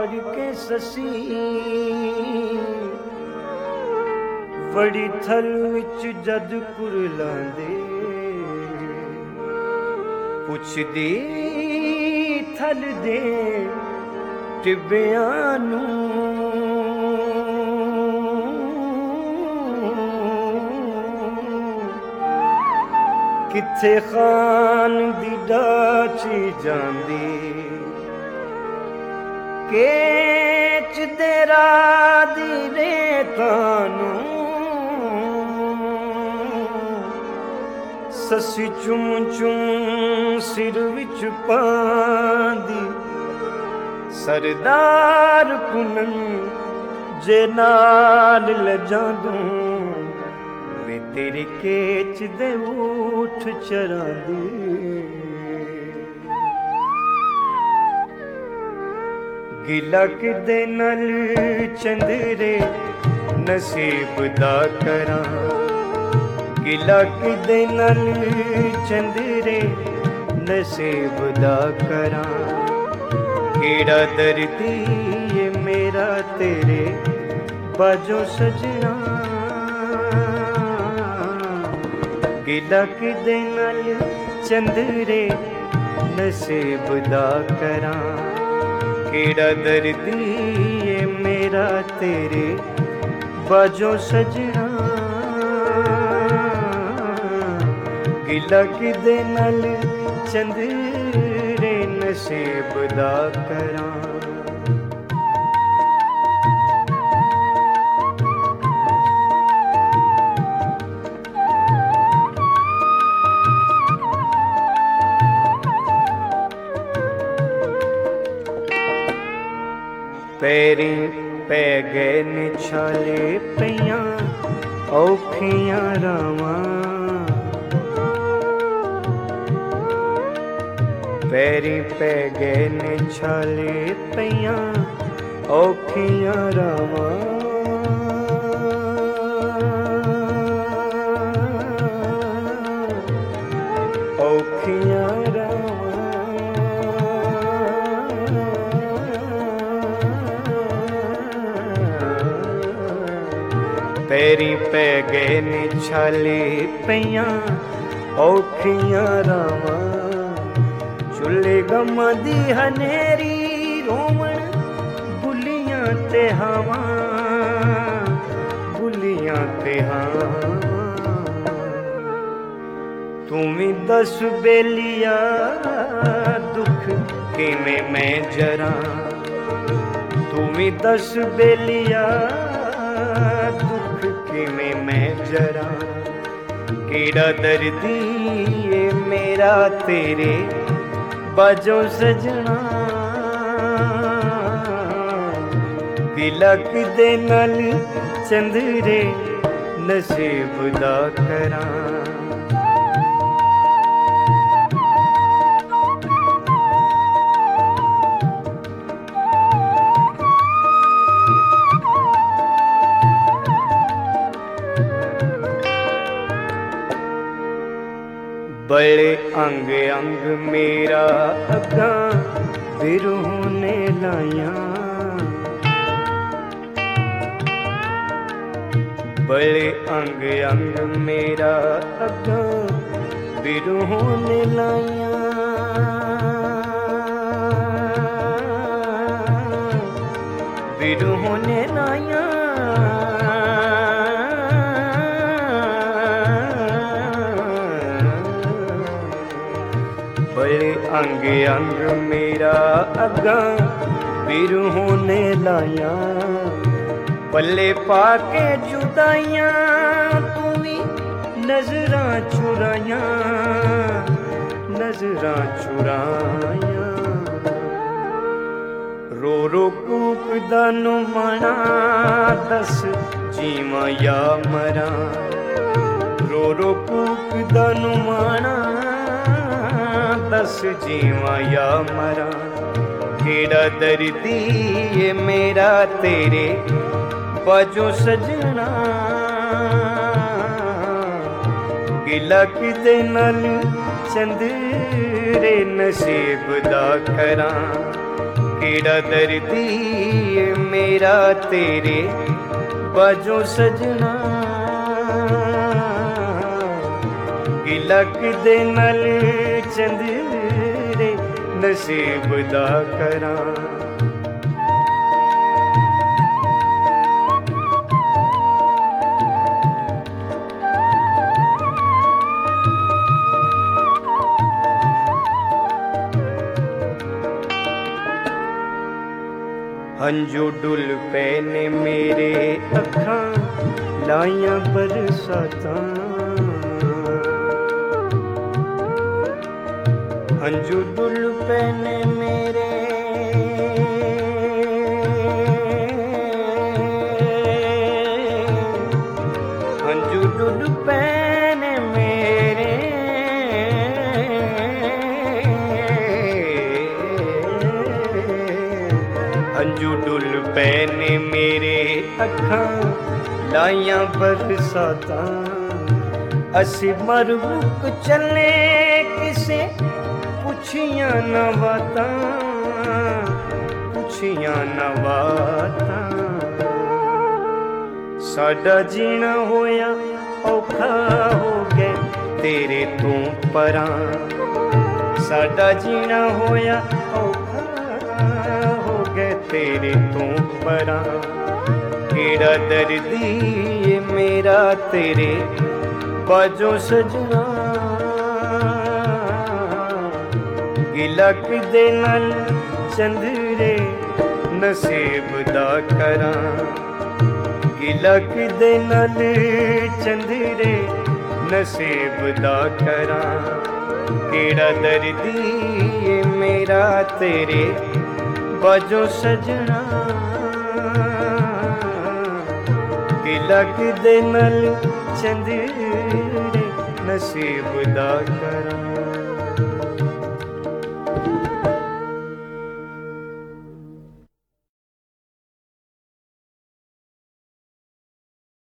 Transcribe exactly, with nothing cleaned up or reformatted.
हार के ससी वड़ी थल विच जद कुरलांदे पुछदी थल दे टिब्बियां नूं किथे खान दी डाची जांदी केच देरा दी रेतानू ससी चुम चुम सिर विच पांदी सरदार पुनन जे नाल ले जांदू वे तेरी केच दे ऊठ चरांदी गिला किदे नल चंदरे नसीब दा करां गिला किदे नल चंदरे नसीब दा करां केड़ा दर्दी ये मेरा तेरे बाजो सजना गिला किदे नल चंदरे नसीब दा करां केड़ा दर्दी ये मेरा तेरे बाजो सजना गिला किदे नल चंदरे नसीब दा करां पैरी पै गए निछाले पईयां औखियां रावां पैरी पै गए निछाले पईयां औखियां रावां औखियां पैरी पै गए निछाले पईयां औखियां रावां चुल्हे गमां दी हनेरी रोवण बुलियां ते हावां बुलियां ते हावां तू भी दस बेलिया दुख किवें मैं जरां तू भी दस बेलिया दुख किवें मैं जरां केड़ा दर्दी ये मेरा तेरे बाजो सजना गिला किदे नल चंदरे नसीब दा करां बड़े अंग अंग मेरा अगां बिरूह ने लायां बड़े अंग अंग मेरा अगां बिरूह ने लायां बिरूह ने लायां बड़े अंग अंग मेरा अगां बिरूह ने लाया पल्ले पाके जुदाइयां तू भी नजरां चुराइयां नजरां चुराइयां रो रो कूकदा नुमाना दस जीवां या मरां रो रो कूकदा नुमाना दस जीवां या मरां केड़ा दर्दी ये मेरा तेरे बाजो सजना गिला किदे नल चंदरे नसीब दा करां ਕਿਹੜਾ ਦਰਦੀ ਏ ਮੇਰਾ ਤੇਰੇ ਬਾਝੋਂ ਸਜਣਾ। ਗਿਲਾ ਕਿਦੇ ਨਾਲ ਚੰਦਰੇ ਨਸੀਬ ਦਾ ਕਰਾਂ। ਹੰਝੂ ਡੁੱਲ ਪਏ ਨੇ ਮੇਰੇ ਅੱਖਾਂ ਲਾਈਆਂ ਬਰਸਾਤਾਂ। ਹੰਝੂ ਡੁੱਲ ਪਏ ਨੇ ਮੇਰੇ ਹੰਝੂ ਡੁੱਲ ਪਏ ਨੇ ਮੇਰੇ ਹੰਝੂ ਡੁੱਲ ਪਏ ਨੇ ਮੇਰੇ ਅੱਖਾਂ ਲਾਈਆਂ ਬਰਸਾਤਾਂ। ਅਸੀਂ ਮਰ ਮੁੱਕ ਚੱਲੇ ਕਿਸੇ ਪੁੱਛੀਆਂ ਨਾ ਬਾਤਾਂ, ਪੁੱਛੀਆਂ ਨਾ ਬਾਤਾਂ। ਸਾਡਾ ਜੀਣਾ ਹੋਇਆ ਔਖਾ ਹੋ ਗਿਆ ਤੇਰੇ ਤੋਂ ਪਰਾਂ। ਸਾਡਾ ਜੀਣਾ ਹੋਇਆ ਔਖਾ ਹੋ ਗਿਆ ਤੇਰੇ ਤੋਂ ਪਰਾਂ। ਕਿਹੜਾ ਦਰਦੀ ਏ ਮੇਰਾ ਤੇਰੇ ਬਾਝੋਂ ਸਜਣਾ। ਗਿਲਾ ਕਿਦੇ ਨਾਲ ਚੰਦਰੇ ਨਸੀਬ ਦਾ ਕਰਾਂ। ਗਿਲਾ ਕਿਦੇ ਨਾਲ ਚੰਦਰੇ ਨਸੀਬ ਦਾ ਕਰਾਂ। ਕਿਹੜਾ ਦਰਦੀ ਏ ਮੇਰਾ ਤੇਰੇ ਬਾਝੋਂ ਸਜਣਾ। ਗਿਲਾ ਕਿਦੇ ਨਾਲ ਚੰਦਰੇ ਨਸੀਬ ਦਾ ਕਰਾਂ।